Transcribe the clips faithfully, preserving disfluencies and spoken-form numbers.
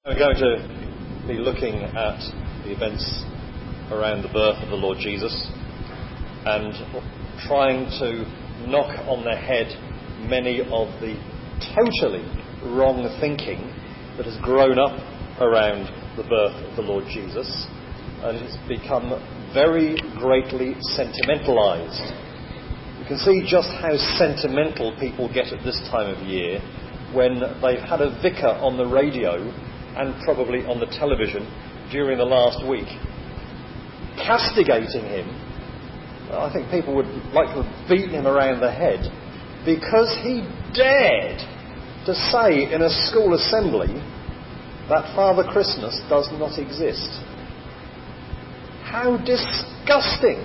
We're going to be looking at the events around the birth of the Lord Jesus and trying to knock on the head many of the totally wrong thinking that has grown up around the birth of the Lord Jesus, and it's become very greatly sentimentalised. You can see just how sentimental people get at this time of year when they've had a vicar on the radio and probably on the television during the last week castigating him. I think people would like to have beaten him around the head because he dared to say in a school assembly that Father Christmas does not exist. How disgusting!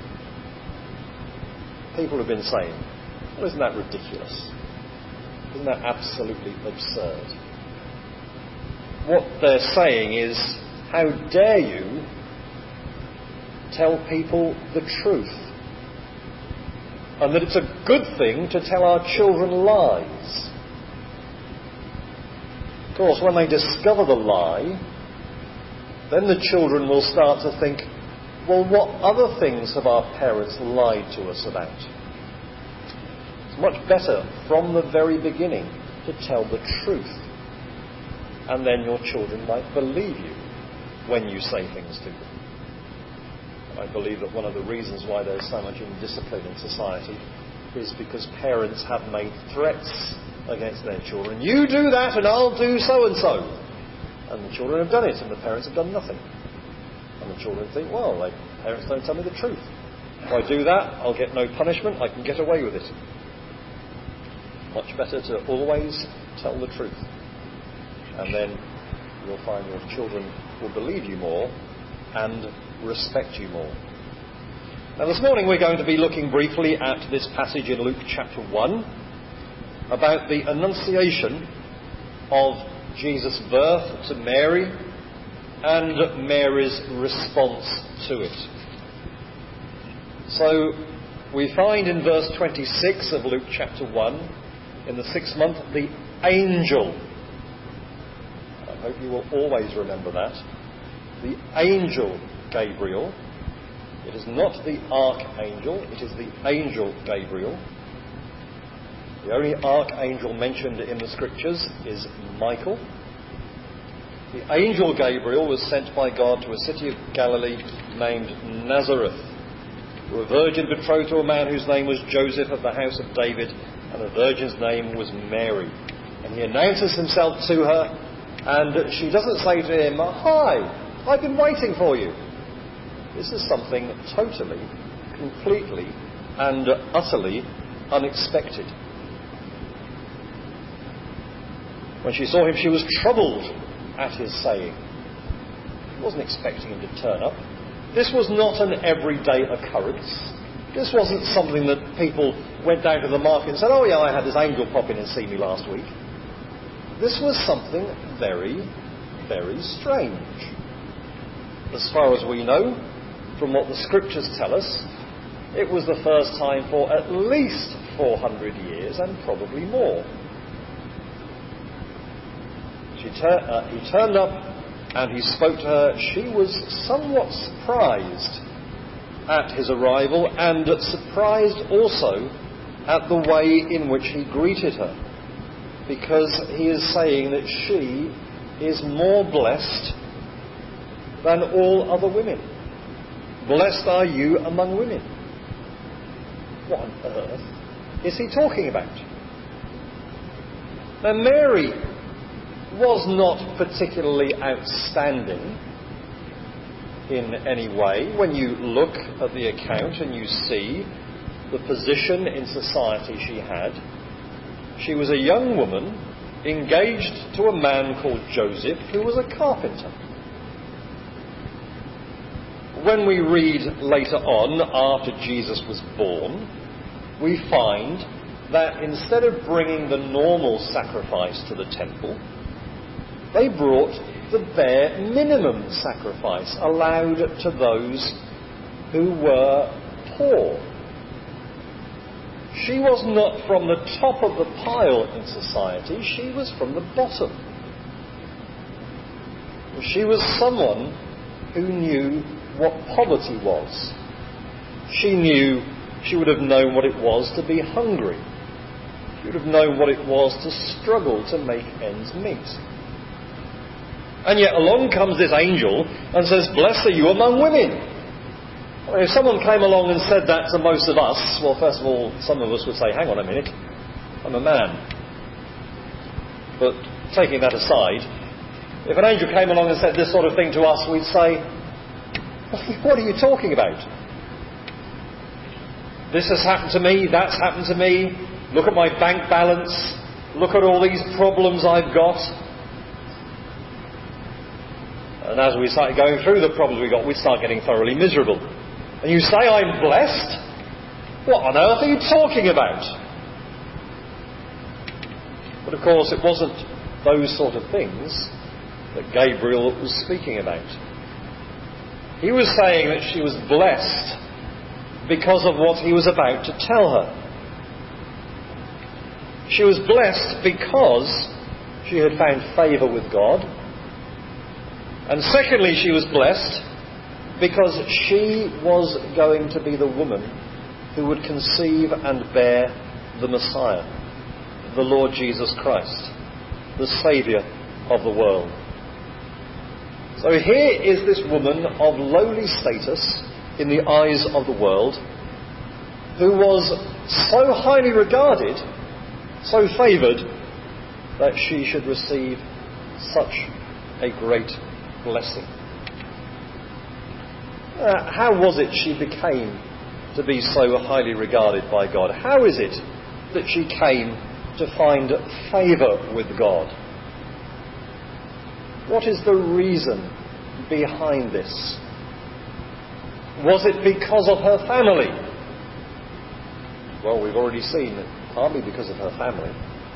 People have been saying, well, isn't that ridiculous? Isn't that absolutely absurd? What they're saying is, how dare you tell people the truth? And that it's a good thing to tell our children lies. Of course, when they discover the lie, then the children will start to think, well, what other things have our parents lied to us about? It's much better from the very beginning to tell the truth. And then your children might believe you when you say things to them. I believe that one of the reasons why there's so much indiscipline in society is because parents have made threats against their children. You do that and I'll do so and so. And the children have done it and the parents have done nothing. And the children think, well, the parents don't tell me the truth. If I do that, I'll get no punishment, I can get away with it. Much better to always tell the truth. And then you'll find your children will believe you more and respect you more. Now this morning we're going to be looking briefly at this passage in Luke chapter one about the annunciation of Jesus' birth to Mary and Mary's response to it. So we find in verse twenty-six of Luke chapter one, in the sixth month, the angel, I hope you will always remember that, the angel Gabriel, it is not the archangel, it is the angel Gabriel. The only archangel mentioned in the scriptures is Michael. The angel Gabriel was sent by God to a city of Galilee named Nazareth, to a virgin betrothed to a man whose name was Joseph of the house of David, and the virgin's name was Mary. And he announces himself to her, and she doesn't say to him, "Hi, I've been waiting for you." This is something totally, completely, and utterly unexpected. When she saw him, she was troubled at his saying. She wasn't expecting him to turn up. This was not an everyday occurrence. This wasn't something that people went down to the market and said, "Oh yeah, I had this angel pop in and see me last week." This was something very, very strange. As far as we know, from what the scriptures tell us, it was the first time for at least four hundred years and probably more. She tur- uh, he turned up and he spoke to her. She was somewhat surprised at his arrival and surprised also at the way in which he greeted her, because he is saying that she is more blessed than all other women. Blessed are you among women. What on earth is he talking about? Now, Mary was not particularly outstanding in any way. When you look at the account and you see the position in society she had, she was a young woman engaged to a man called Joseph, who was a carpenter. When we read later on, after Jesus was born, we find that instead of bringing the normal sacrifice to the temple, they brought the bare minimum sacrifice allowed to those who were poor. She was not from the top of the pile in society, she was from the bottom. She was someone who knew what poverty was. She knew, she would have known what it was to be hungry. She would have known what it was to struggle to make ends meet. And yet along comes this angel and says, "Blessed are you among women." Well, if someone came along and said that to most of us, well, first of all, some of us would say, "Hang on a minute, I'm a man." But taking that aside, if an angel came along and said this sort of thing to us, we'd say, "What are you talking about? This has happened to me, that's happened to me. Look at my bank balance. Look at all these problems I've got." And as we started going through the problems we got, we'd start getting thoroughly miserable. And you say, "I'm blessed"? What on earth are you talking about? But of course, it wasn't those sort of things that Gabriel was speaking about. He was saying that she was blessed because of what he was about to tell her. She was blessed because she had found favour with God. And secondly, she was blessed because she was going to be the woman who would conceive and bear the Messiah, the Lord Jesus Christ, the Saviour of the world. So here is this woman of lowly status in the eyes of the world, who was so highly regarded, so favoured, that she should receive such a great blessing. Uh, how was it she became to be so highly regarded by God? How is it that she came to find favour with God? What is the reason behind this? Was it because of her family? Well, we've already seen partly because of her family.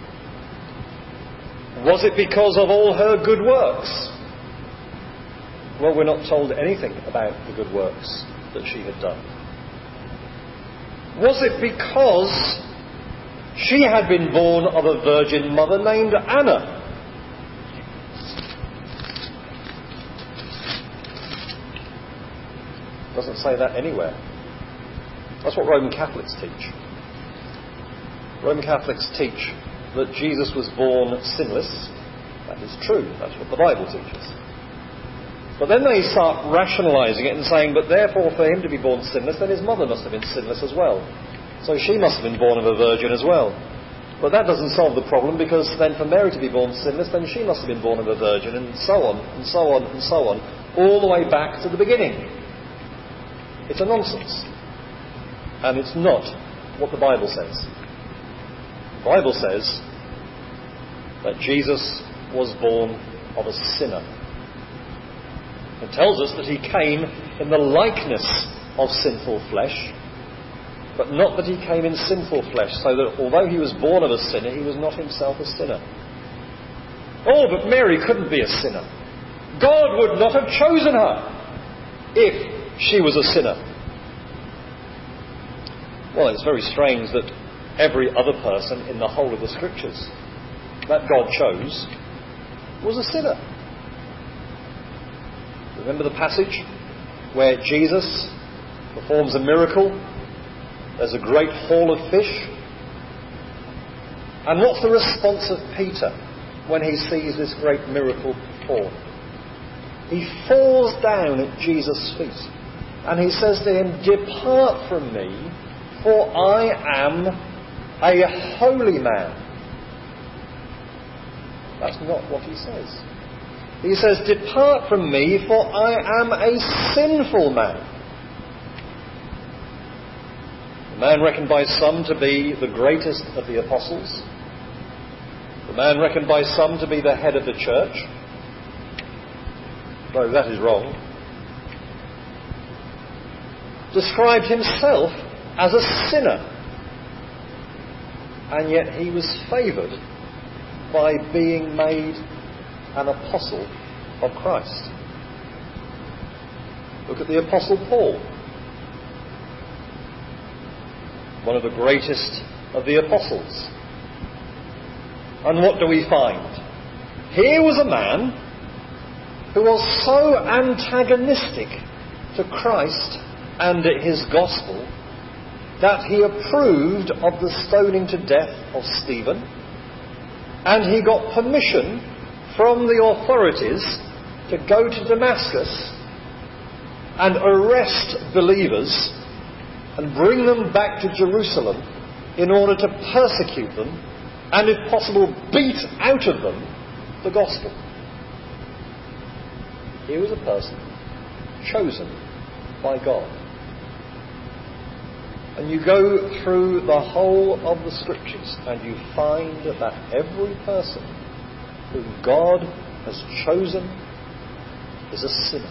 Was it because of all her good works? Well, we're not told anything about the good works that she had done. Was it because she had been born of a virgin mother named Anna? Doesn't say that anywhere. That's what Roman Catholics teach. Roman Catholics teach that Jesus was born sinless. That is true. That's what the Bible teaches. But then they start rationalising it and saying, but therefore for him to be born sinless, then his mother must have been sinless as well. So she must have been born of a virgin as well. But that doesn't solve the problem, because then for Mary to be born sinless, then she must have been born of a virgin, and so on, and so on, and so on, all the way back to the beginning. It's a nonsense. And it's not what the Bible says. The Bible says that Jesus was born of a sinner. It tells us that he came in the likeness of sinful flesh, but not that he came in sinful flesh, so that although he was born of a sinner, he was not himself a sinner. Oh, but Mary couldn't be a sinner. God would not have chosen her if she was a sinner. Well, it's very strange that every other person in the whole of the Scriptures that God chose was a sinner. Remember the passage where Jesus performs a miracle? There's a great haul of fish. And what's the response of Peter when he sees this great miracle performed? He falls down at Jesus' feet and he says to him, "Depart from me, for I am a holy man." That's not what he says. He says, "Depart from me, for I am a sinful man." The man reckoned by some to be the greatest of the apostles. The man reckoned by some to be the head of the church. Though that is wrong. Described himself as a sinner. And yet he was favoured by being made an apostle of Christ. Look at the Apostle Paul, one of the greatest of the apostles. And what do we find? Here was a man who was so antagonistic to Christ and his gospel that he approved of the stoning to death of Stephen, and he got permission from the authorities to go to Damascus and arrest believers and bring them back to Jerusalem in order to persecute them and, if possible, beat out of them the gospel. He was a person chosen by God. And you go through the whole of the Scriptures and you find that every person whom God has chosen is a sinner.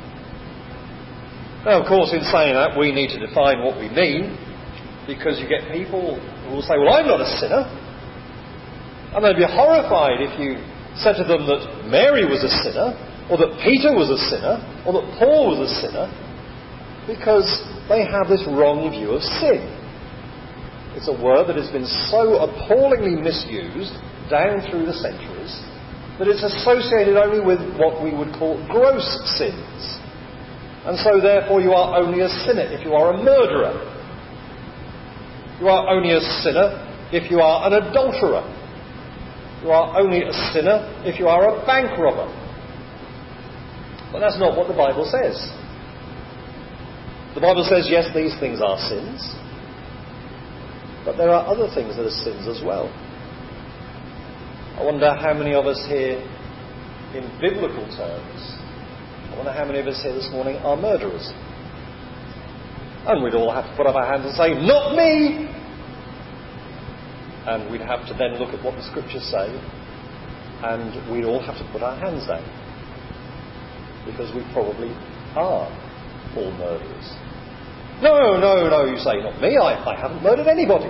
Now, of course, in saying that, we need to define what we mean, because you get people who will say, well, I'm not a sinner. And they'd be horrified if you said to them that Mary was a sinner, or that Peter was a sinner, or that Paul was a sinner, because they have this wrong view of sin. It's a word that has been so appallingly misused down through the centuries that it's associated only with what we would call gross sins. And so therefore you are only a sinner if you are a murderer. You are only a sinner if you are an adulterer. You are only a sinner if you are a bank robber. But that's not what the Bible says. The Bible says, yes, these things are sins, but there are other things that are sins as well. I wonder how many of us here, in biblical terms, I wonder how many of us here this morning are murderers. And we'd all have to put up our hands and say, not me! And we'd have to then look at what the Scriptures say, and we'd all have to put our hands down. Because we probably are all murderers. No, no, no, you say, not me, I, I haven't murdered anybody.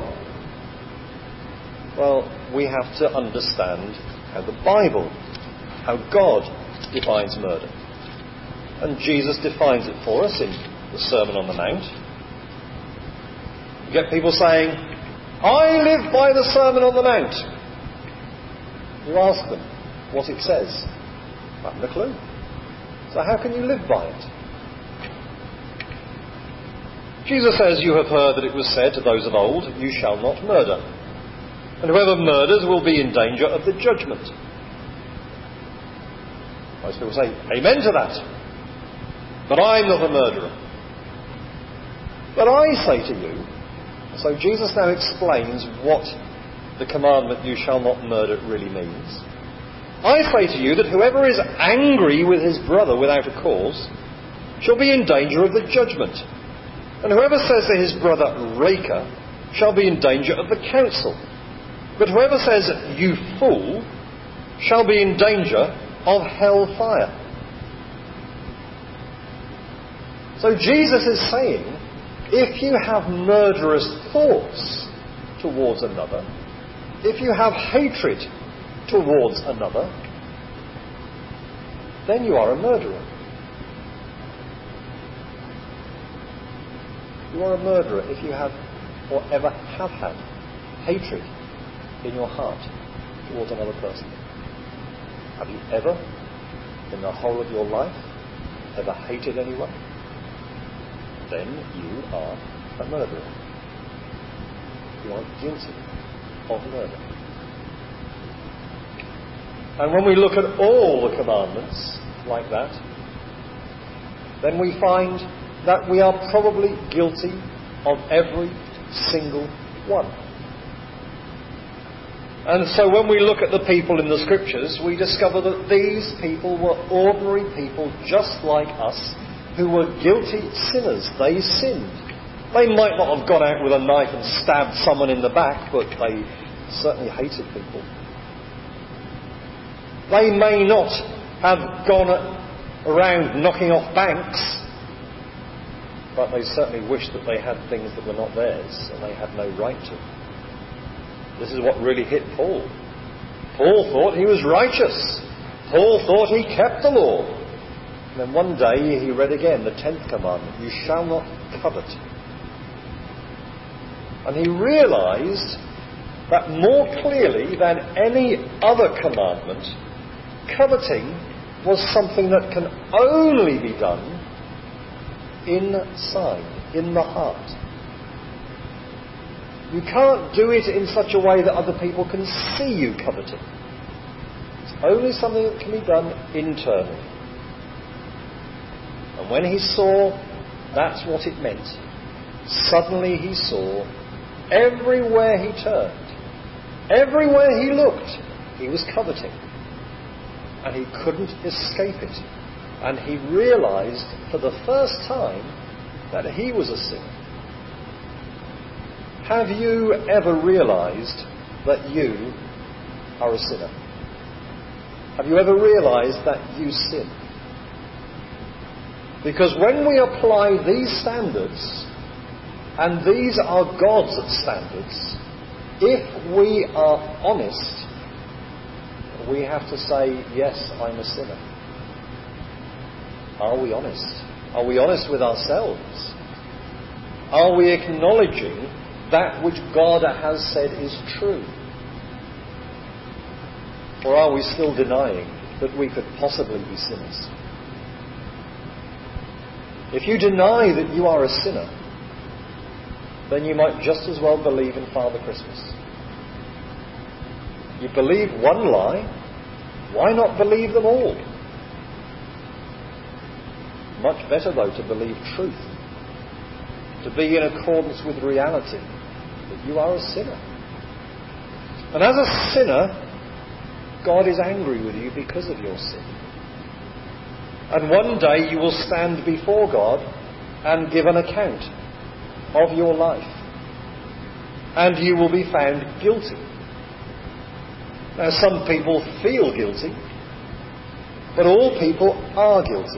Well, we have to understand how the Bible, how God defines murder. And Jesus defines it for us in the Sermon on the Mount. You get people saying, I live by the Sermon on the Mount. You ask them what it says. I haven't a clue. So how can you live by it? Jesus says, you have heard that it was said to those of old, you shall not murder. And whoever murders will be in danger of the judgment. Most people say, amen to that. But I'm not a murderer. But I say to you, so Jesus now explains what the commandment, you shall not murder, really means. I say to you that whoever is angry with his brother without a cause shall be in danger of the judgment. And whoever says to his brother, raker, shall be in danger of the council. But whoever says, you fool, shall be in danger of hell fire. So Jesus is saying, if you have murderous thoughts towards another, if you have hatred towards another, then you are a murderer. You are a murderer if you have, or ever have had, hatred in your heart towards another person. Have you ever, in the whole of your life, ever hated anyone? Then you are a murderer. You are guilty of murder. And when we look at all the commandments like that, then we find that we are probably guilty of every single one. And so when we look at the people in the Scriptures, we discover that these people were ordinary people just like us, who were guilty sinners. They sinned. They might not have gone out with a knife and stabbed someone in the back, but they certainly hated people. They may not have gone around knocking off banks, but they certainly wished that they had things that were not theirs and they had no right to. This is what really hit Paul. Paul thought he was righteous. Paul thought he kept the law. And then one day he read again the tenth commandment, you shall not covet. And he realised that more clearly than any other commandment, coveting was something that can only be done inside, in the heart. You can't do it in such a way that other people can see you coveting. It's only something that can be done internally. And when he saw that's what it meant, suddenly he saw everywhere he turned, everywhere he looked, he was coveting. And he couldn't escape it. And he realized for the first time that he was a sinner. Have you ever realized that you are a sinner? Have you ever realized that you sin? Because when we apply these standards, and these are God's standards, if we are honest, we have to say, yes, I'm a sinner. Are we honest? Are we honest with ourselves? Are we acknowledging that which God has said is true? Or are we still denying that we could possibly be sinners? If you deny that you are a sinner, then you might just as well believe in Father Christmas. You believe one lie, why not believe them all? Much better, though, to believe truth, to be in accordance with reality, that you are a sinner. And as a sinner, God is angry with you because of your sin. And one day you will stand before God and give an account of your life. And you will be found guilty. Now, some people feel guilty, but all people are guilty.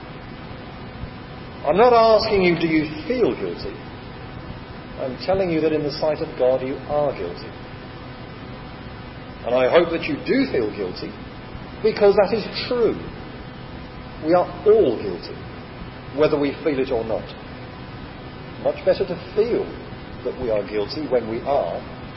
I'm not asking you, do you feel guilty? I'm telling you that in the sight of God you are guilty. And I hope that you do feel guilty, because that is true. We are all guilty, whether we feel it or not. Much better to feel that we are guilty when we are,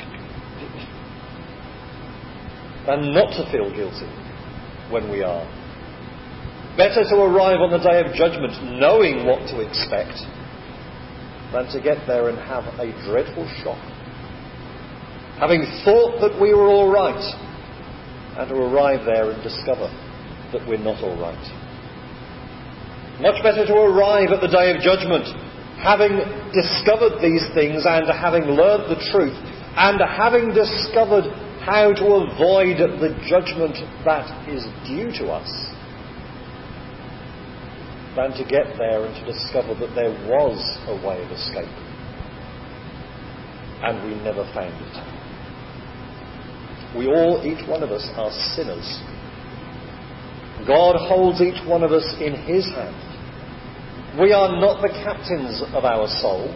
than not to feel guilty when we are. Better to arrive on the day of judgment knowing what to expect than to get there and have a dreadful shock, having thought that we were all right, and to arrive there and discover that we're not all right. Much better to arrive at the day of judgment having discovered these things and having learnt the truth and having discovered how to avoid the judgment that is due to us, than to get there and to discover that there was a way of escape and we never found it. We all, each one of us, are sinners. God holds each one of us in his hand. We are not the captains of our soul.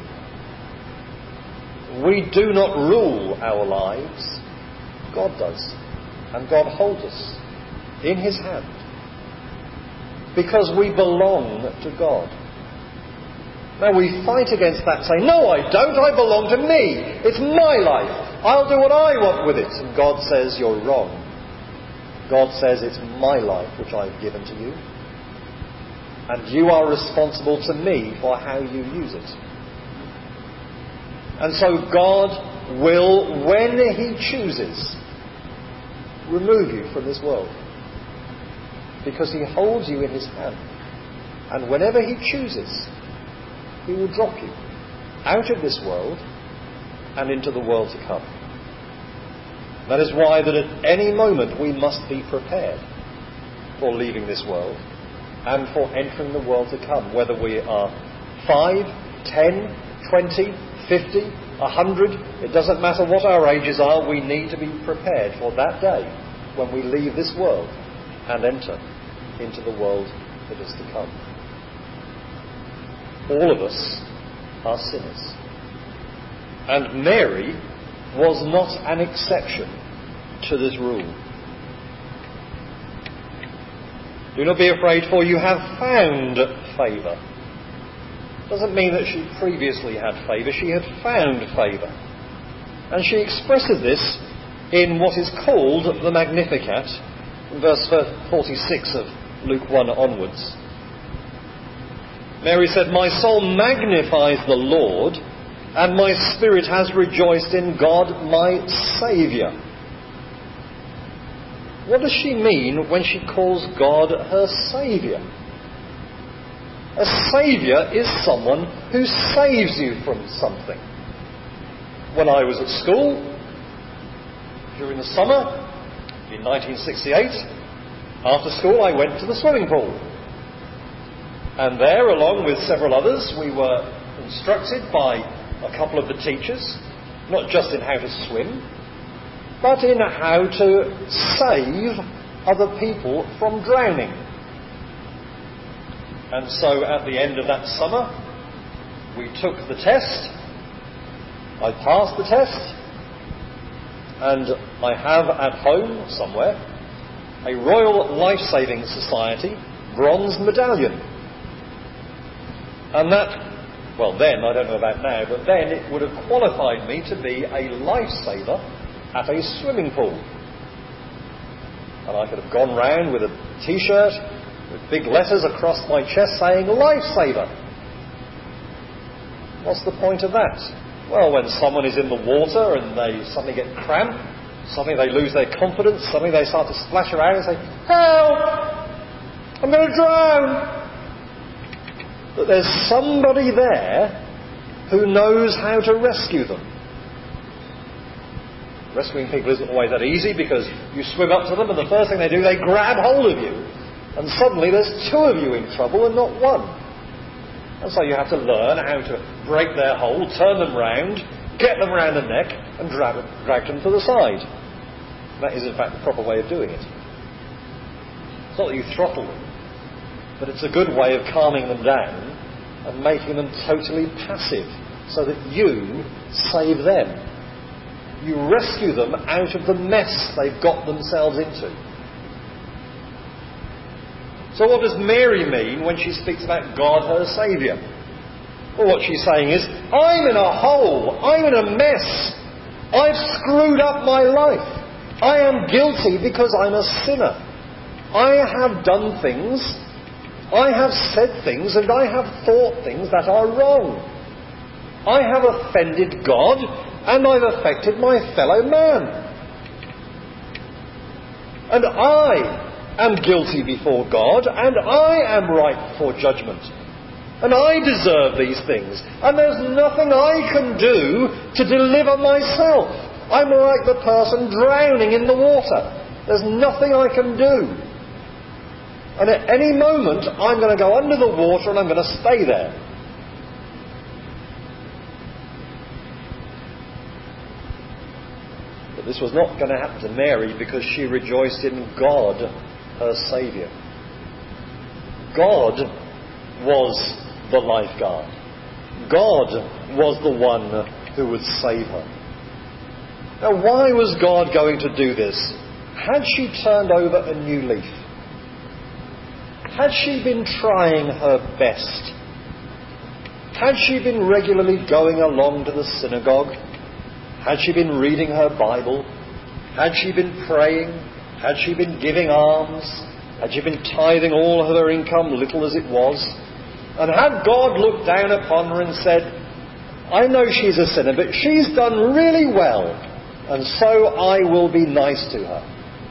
We do not rule our lives. God does. And God holds us in his hand. Because we belong to God. Now we fight against that, saying, no, I don't, I belong to me. It's my life. I'll do what I want with it. And God says, you're wrong. God says, it's my life which I've given to you. And you are responsible to me for how you use it. And so God will, when he chooses, remove you from this world. Because he holds you in his hand. And whenever he chooses, he will drop you out of this world and into the world to come. That is why that at any moment we must be prepared for leaving this world and for entering the world to come. Whether we are five, ten, twenty, fifty, a hundred, it doesn't matter what our ages are, we need to be prepared for that day when we leave this world and enter into the world that is to come. All of us are sinners. And Mary was not an exception to this rule. Do not be afraid, for you have found favour. Doesn't mean that she previously had favour. She had found favour. And she expresses this in what is called the Magnificat, in verse forty-six of Luke one onwards. Mary said, "My soul magnifies the Lord, and my spirit has rejoiced in God my Saviour." What does she mean when she calls God her Saviour? A saviour is someone who saves you from something. When I was at school, during the summer, in nineteen sixty-eight, after school I went to the swimming pool. And there, along with several others, we were instructed by a couple of the teachers, not just in how to swim, but in how to save other people from drowning. And so at the end of that summer, we took the test. I passed the test. And I have at home, somewhere, a Royal Life-Saving Society bronze medallion. And that, well then, I don't know about now, but then it would have qualified me to be a lifesaver at a swimming pool. And I could have gone round with a t-shirt with big letters across my chest saying, "Lifesaver." What's the point of that? Well, when someone is in the water and they suddenly get cramp, suddenly they lose their confidence, suddenly they start to splash around and say, "Help! I'm going to drown!" That there's somebody there who knows how to rescue them. Rescuing people isn't always that easy, because you swim up to them and the first thing they do, they grab hold of you. And suddenly there's two of you in trouble and not one. And so you have to learn how to break their hold, turn them round, get them round the neck and drag, drag them to the side. That is in fact the proper way of doing it. It's not that you throttle them, but it's a good way of calming them down and making them totally passive so that you save them. You rescue them out of the mess they've got themselves into. So what does Mary mean when she speaks about God her Saviour? Well, what she's saying is, I'm in a hole, I'm in a mess, I've screwed up my life, I am guilty because I'm a sinner. I have done things, I have said things, and I have thought things that are wrong. I have offended God, and I've affected my fellow man. And I am guilty before God, and I am right before judgment. And I deserve these things. And there's nothing I can do to deliver myself. I'm like the person drowning in the water. There's nothing I can do. And at any moment, I'm going to go under the water and I'm going to stay there. But this was not going to happen to Mary, because she rejoiced in God, her Saviour. God was the lifeguard. God was the one who would save her. Now, why was God going to do this? Had she turned over a new leaf? Had she been trying her best? Had she been regularly going along to the synagogue? Had she been reading her Bible? Had she been praying? Had she been giving alms? Had she been tithing all of her income, little as it was? And had God looked down upon her and said, I know she's a sinner, but she's done really well, and so I will be nice to her?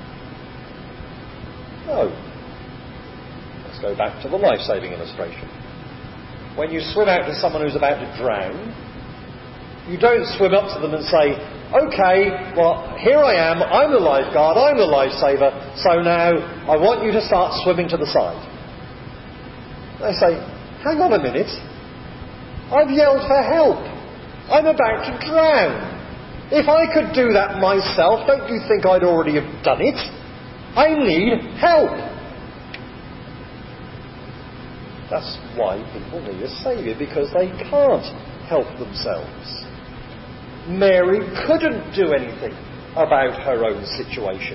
No. Let's go back to the life-saving illustration. When you swim out to someone who's about to drown, you don't swim up to them and say, OK, well, here I am, I'm the lifeguard, I'm the lifesaver, so now I want you to start swimming to the side. They say, hang on a minute, I've yelled for help. I'm about to drown. If I could do that myself, don't you think I'd already have done it? I need help. That's why people need a saviour, because they can't help themselves. Mary couldn't do anything about her own situation.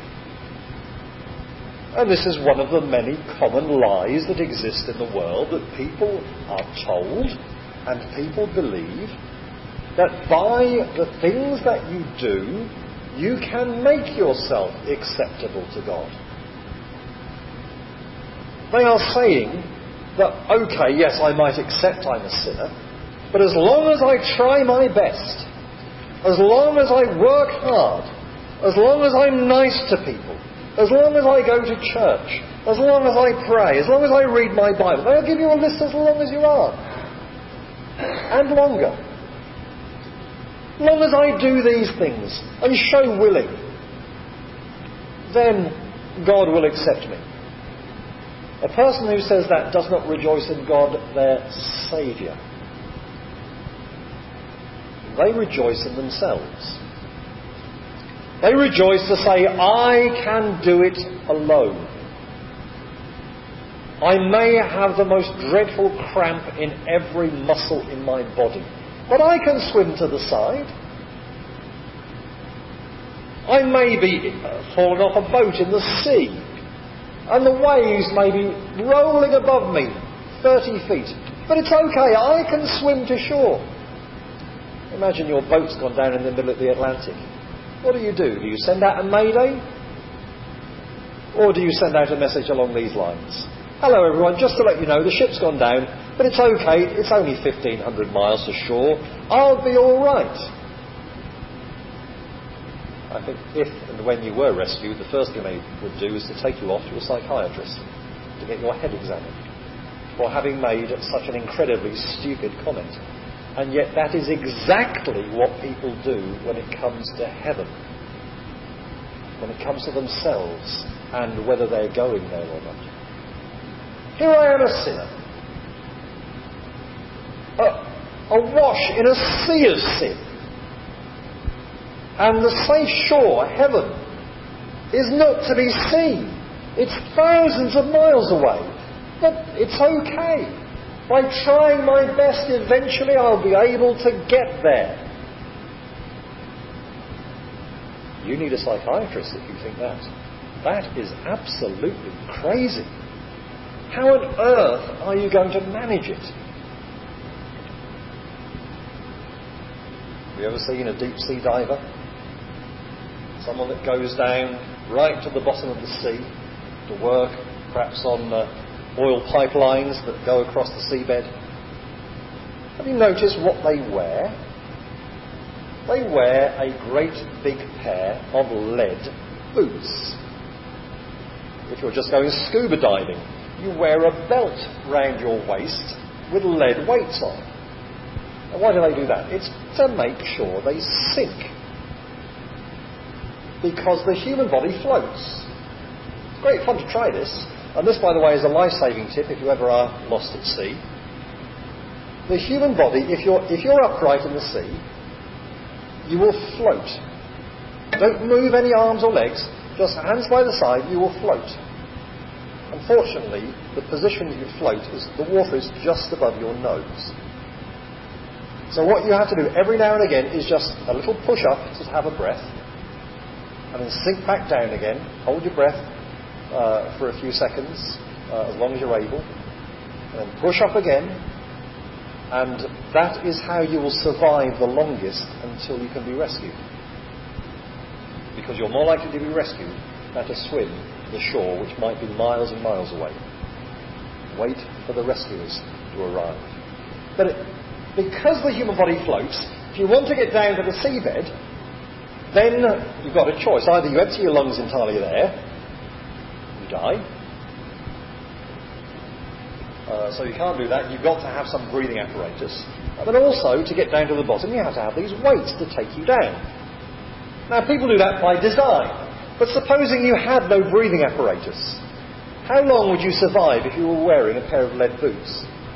And this is one of the many common lies that exist in the world, that people are told and people believe that by the things that you do, you can make yourself acceptable to God. They are saying that, okay, yes, I might accept I'm a sinner, but as long as I try my best, as long as I work hard, as long as I'm nice to people, as long as I go to church, as long as I pray, as long as I read my Bible, they'll give you a list as long as you are. And longer. As long as I do these things and show willing, then God will accept me. A person who says that does not rejoice in God, their Saviour. They rejoice in themselves. They rejoice to say, I can do it alone. I may have the most dreadful cramp in every muscle in my body, but I can swim to the side. I may be fallen off a boat in the sea, and the waves may be rolling above me thirty feet, but it's okay, I can swim to shore. Imagine your boat's gone down in the middle of the Atlantic. What do you do? Do you send out a mayday? Or do you send out a message along these lines? Hello everyone, just to let you know, the ship's gone down, but it's okay, it's only fifteen hundred miles to shore. I'll be alright. I think if and when you were rescued, the first thing they would do is to take you off to a psychiatrist to get your head examined for having made such an incredibly stupid comment. And yet that is exactly what people do when it comes to heaven. When it comes to themselves and whether they're going there or not. Here I am, a sinner. A, awash in a sea of sin. And the safe shore, heaven, is not to be seen. It's thousands of miles away. But it's okay. By trying my best, eventually I'll be able to get there. You need a psychiatrist if you think that. That is absolutely crazy. How on earth are you going to manage it? Have you ever seen a deep sea diver? Someone that goes down right to the bottom of the sea to work, perhaps on uh, oil pipelines that go across the seabed. Have you noticed what they wear? They wear a great big pair of lead boots. If you're just going scuba diving, you wear a belt round your waist with lead weights on. And why do they do that? It's to make sure they sink. Because the human body floats. It's great fun to try this. And this, by the way, is a life-saving tip if you ever are lost at sea. The human body, if you're, if you're upright in the sea, you will float. Don't move any arms or legs, just hands by the side, you will float. Unfortunately, the position that you float is the water is just above your nose. So what you have to do every now and again is just a little push up to have a breath, and then sink back down again, hold your breath uh, for a few seconds, uh, as long as you're able, and then push up again, and that is how you will survive the longest until you can be rescued. Because you're more likely to be rescued than to swim to the shore, which might be miles and miles away. Wait for the rescuers to arrive. But it, because the human body floats, if you want to get down to the seabed, then you've got a choice. Either you empty your lungs entirely there, you die. Uh, so you can't do that. You've got to have some breathing apparatus. But also, to get down to the bottom, you have to have these weights to take you down. Now, people do that by design. But supposing you had no breathing apparatus, how long would you survive if you were wearing a pair of lead boots?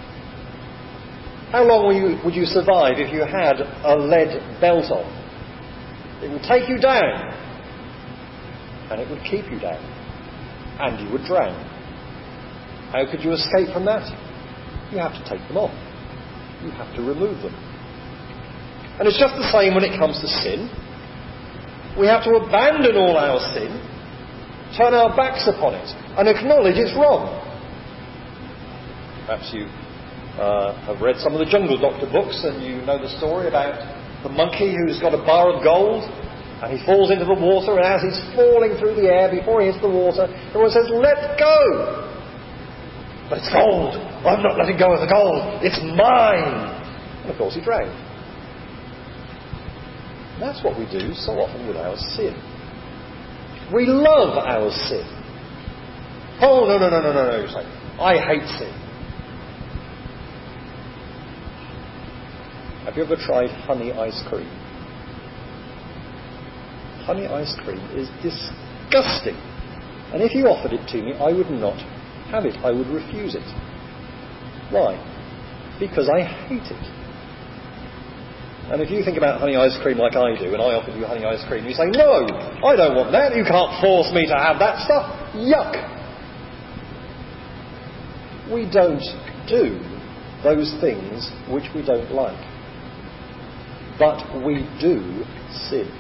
How long would you, would you survive if you had a lead belt on? It would take you down, and it would keep you down, and you would drown. How could you escape from that? You have to take them off. You have to remove them. And it's just the same when it comes to sin. We have to abandon all our sin, turn our backs upon it, and acknowledge it's wrong. Perhaps you uh, have read some of the Jungle Doctor books, and you know the story about the monkey who's got a bar of gold, and he falls into the water, and as he's falling through the air, before he hits the water, everyone says, "Let go!" But it's gold. I'm not letting go of the gold. It's mine. And of course he drowned. And that's what we do so often with our sin. We love our sin. Oh, no, no, no, no, no, no. It's like, I hate sin. Have you ever tried honey ice cream? Honey ice cream is disgusting. And if you offered it to me, I would not have it. I would refuse it. Why? Because I hate it. And if you think about honey ice cream like I do, and I offer you honey ice cream, you say, no, I don't want that. You can't force me to have that stuff. Yuck. We don't do those things which we don't like. But we do sin.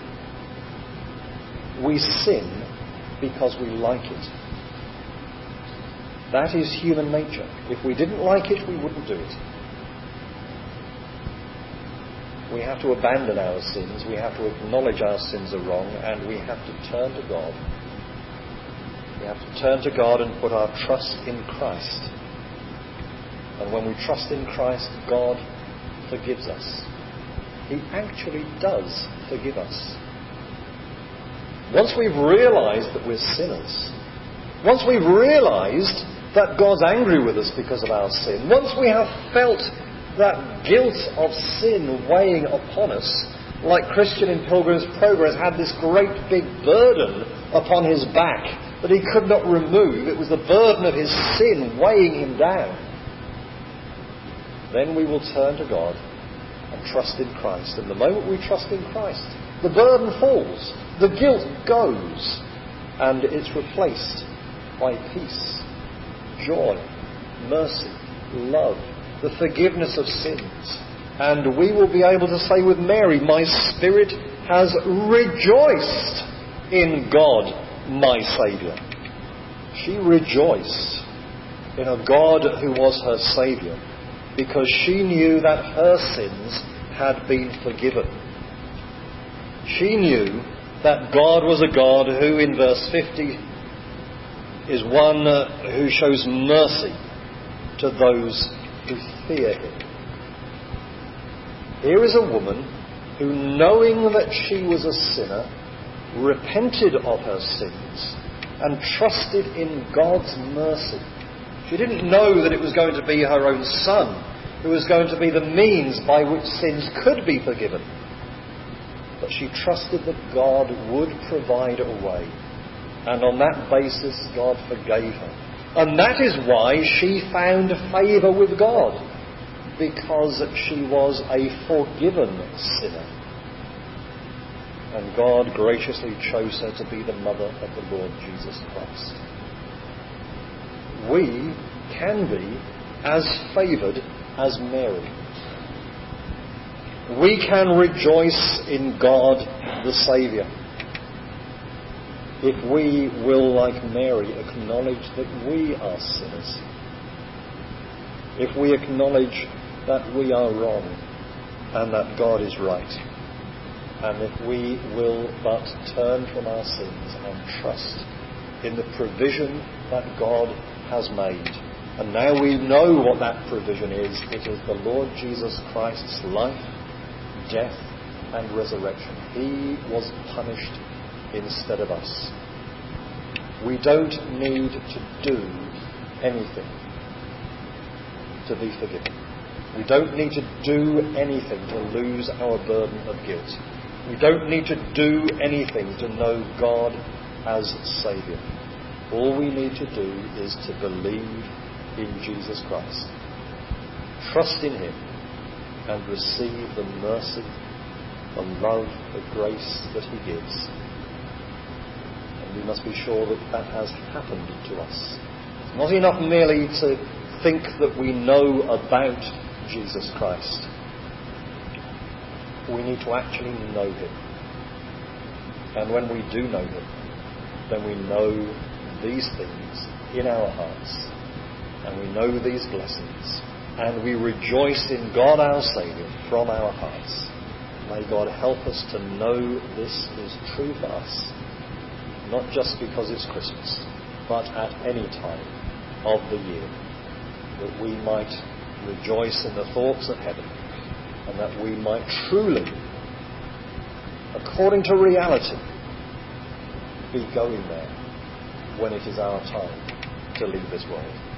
We sin because we like it. That is human nature. If we didn't like it, we wouldn't do it. We have to abandon our sins, we have to acknowledge our sins are wrong, and we have to turn to God. We have to turn to God and put our trust in Christ. And when we trust in Christ, God forgives us. He actually does forgive us. Once we've realised that we're sinners, once we've realised that God's angry with us because of our sin, once we have felt that guilt of sin weighing upon us, like Christian in Pilgrim's Progress had this great big burden upon his back that he could not remove. It was the burden of his sin weighing him down. Then we will turn to God and trust in Christ. And the moment we trust in Christ, the burden falls, the guilt goes, and it's replaced by peace, joy, mercy, love, the forgiveness of sins. And we will be able to say with Mary, my spirit has rejoiced in God, my Saviour. She rejoiced in a God who was her Saviour because she knew that her sins had been forgiven. She knew that God was a God who, in verse fifty, is one who shows mercy to those who fear him. Here is a woman who, knowing that she was a sinner, repented of her sins and trusted in God's mercy. She didn't know that it was going to be her own son who was going to be the means by which sins could be forgiven. But she trusted that God would provide a way. And on that basis, God forgave her. And that is why she found favour with God, because she was a forgiven sinner. And God graciously chose her to be the mother of the Lord Jesus Christ. We can be as favoured as Mary. We can rejoice in God the Saviour if we will, like Mary, acknowledge that we are sinners. If we acknowledge that we are wrong and that God is right. And if we will but turn from our sins and trust in the provision that God has made. And now we know what that provision is. It is the Lord Jesus Christ's life, death and resurrection. He was punished instead of us. We don't need to do anything to be forgiven. We don't need to do anything to lose our burden of guilt. We don't need to do anything to know God as Saviour. All we need to do is to believe in Jesus Christ. Trust in Him and receive the mercy, the love, the grace that He gives. And we must be sure that that has happened to us. It's not enough merely to think that we know about Jesus Christ. We need to actually know Him. And when we do know Him, then we know these things in our hearts. And we know these blessings. And we rejoice in God our Saviour from our hearts. May God help us to know this is true for us. Not just because it's Christmas, but at any time of the year. that we might rejoice in the thoughts of heaven, and that we might truly, according to reality, be going there when it is our time to leave this world.